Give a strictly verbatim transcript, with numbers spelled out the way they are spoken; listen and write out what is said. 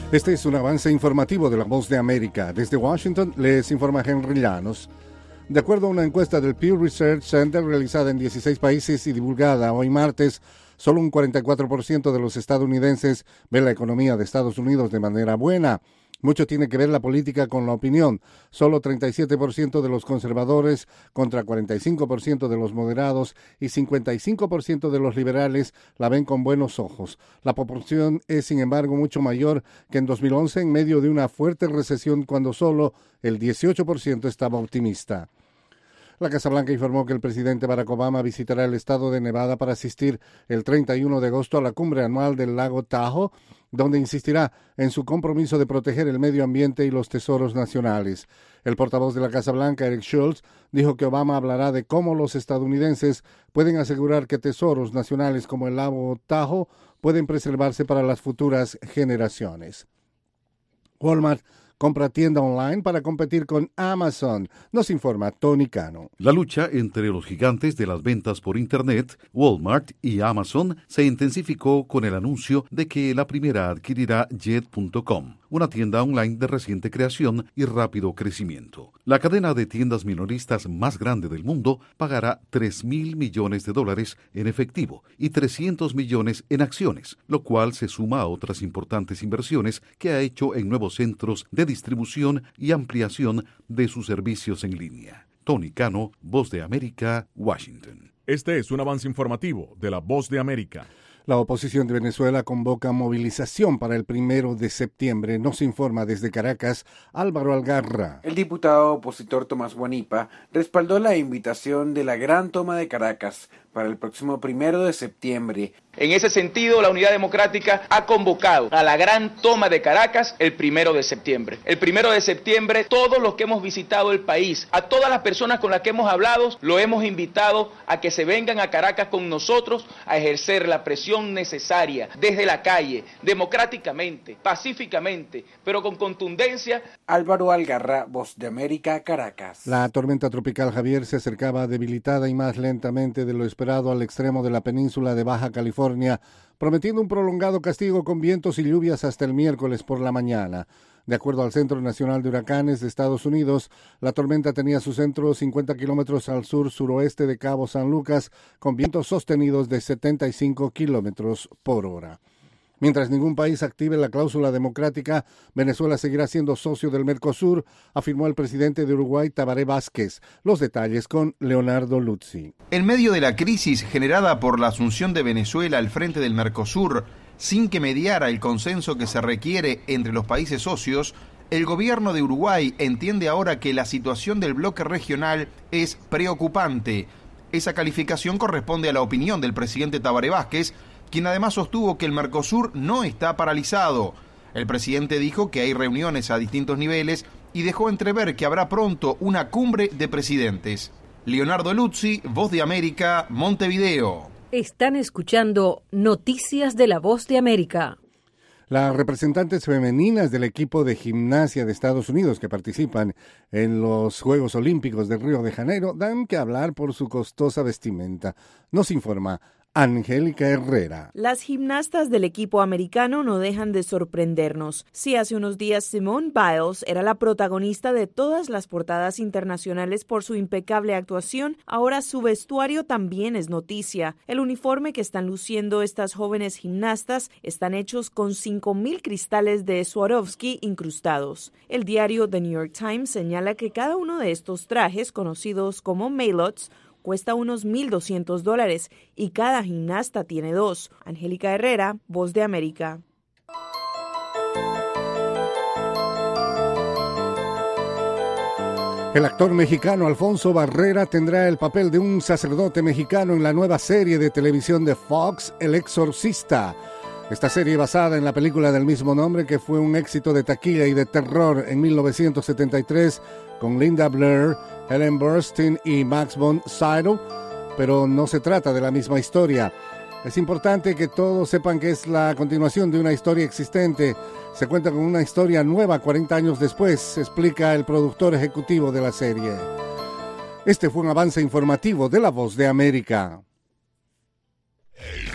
Este es un avance informativo de La Voz de América. Desde Washington les informa Henry Llanos. De acuerdo a una encuesta del Pew Research Center realizada en dieciséis países y divulgada hoy martes, solo un cuarenta y cuatro por ciento de los estadounidenses ven la economía de Estados Unidos de manera buena. Mucho tiene que ver la política con la opinión. Solo treinta y siete por ciento de los conservadores contra cuarenta y cinco por ciento de los moderados y cincuenta y cinco por ciento de los liberales la ven con buenos ojos. La proporción es, sin embargo, mucho mayor que en dos mil once en medio de una fuerte recesión cuando solo el dieciocho por ciento estaba optimista. La Casa Blanca informó que el presidente Barack Obama visitará el estado de Nevada para asistir el treinta y uno de agosto a la cumbre anual del lago Tahoe, donde insistirá en su compromiso de proteger el medio ambiente y los tesoros nacionales. El portavoz de la Casa Blanca, Eric Schultz, dijo que Obama hablará de cómo los estadounidenses pueden asegurar que tesoros nacionales como el lago Tahoe pueden preservarse para las futuras generaciones. Walmart compra tienda online para competir con Amazon, nos informa Tony Cano. La lucha entre los gigantes de las ventas por Internet, Walmart y Amazon, se intensificó con el anuncio de que la primera adquirirá Jet punto com, una tienda online de reciente creación y rápido crecimiento. La cadena de tiendas minoristas más grande del mundo pagará tres mil millones de dólares en efectivo y trescientos millones en acciones, lo cual se suma a otras importantes inversiones que ha hecho en nuevos centros de distribución y ampliación de sus servicios en línea. Tony Cano, Voz de América, Washington. Este es un avance informativo de la Voz de América. La oposición de Venezuela convoca movilización para el primero de septiembre. Nos informa desde Caracas Álvaro Algarra. El diputado opositor Tomás Guanipa respaldó la invitación de la Gran Toma de Caracas para el próximo primero de septiembre. En ese sentido, la Unidad Democrática ha convocado a la Gran Toma de Caracas el primero de septiembre. El primero de septiembre, todos los que hemos visitado el país, a todas las personas con las que hemos hablado, lo hemos invitado a que se vengan a Caracas con nosotros a ejercer la presión necesaria desde la calle, democráticamente, pacíficamente, pero con contundencia. Álvaro Algarra, Voz de América, Caracas. La tormenta tropical Javier se acercaba debilitada y más lentamente de lo esperado al extremo de la península de Baja California, prometiendo un prolongado castigo con vientos y lluvias hasta el miércoles por la mañana. De acuerdo al Centro Nacional de Huracanes de Estados Unidos, la tormenta tenía su centro cincuenta kilómetros al sur-suroeste de Cabo San Lucas, con vientos sostenidos de setenta y cinco kilómetros por hora. Mientras ningún país active la cláusula democrática, Venezuela seguirá siendo socio del Mercosur, afirmó el presidente de Uruguay, Tabaré Vázquez. Los detalles con Leonardo Luzzi. En medio de la crisis generada por la asunción de Venezuela al frente del Mercosur, sin que mediara el consenso que se requiere entre los países socios, el gobierno de Uruguay entiende ahora que la situación del bloque regional es preocupante. Esa calificación corresponde a la opinión del presidente Tabaré Vázquez, quien además sostuvo que el Mercosur no está paralizado. El presidente dijo que hay reuniones a distintos niveles y dejó entrever que habrá pronto una cumbre de presidentes. Leonardo Luzzi, Voz de América, Montevideo. Están escuchando Noticias de la Voz de América. Las representantes femeninas del equipo de gimnasia de Estados Unidos que participan en los Juegos Olímpicos de Río de Janeiro dan que hablar por su costosa vestimenta. Nos informa Angélica Herrera. Las gimnastas del equipo americano no dejan de sorprendernos. Si hace unos días Simone Biles era la protagonista de todas las portadas internacionales por su impecable actuación, ahora su vestuario también es noticia. El uniforme que están luciendo estas jóvenes gimnastas están hechos con cinco mil cristales de Swarovski incrustados. El diario The New York Times señala que cada uno de estos trajes, conocidos como malots, cuesta unos mil doscientos dólares y cada gimnasta tiene dos. Angélica Herrera, Voz de América. El actor mexicano Alfonso Barrera tendrá el papel de un sacerdote mexicano en la nueva serie de televisión de Fox, El Exorcista. Esta serie, basada en la película del mismo nombre, que fue un éxito de taquilla y de terror en mil novecientos setenta y tres, con Linda Blair, Helen Burstyn y Max von Sydow, pero no se trata de la misma historia. Es importante que todos sepan que es la continuación de una historia existente. Se cuenta con una historia nueva cuarenta años después, explica el productor ejecutivo de la serie. Este fue un avance informativo de La Voz de América.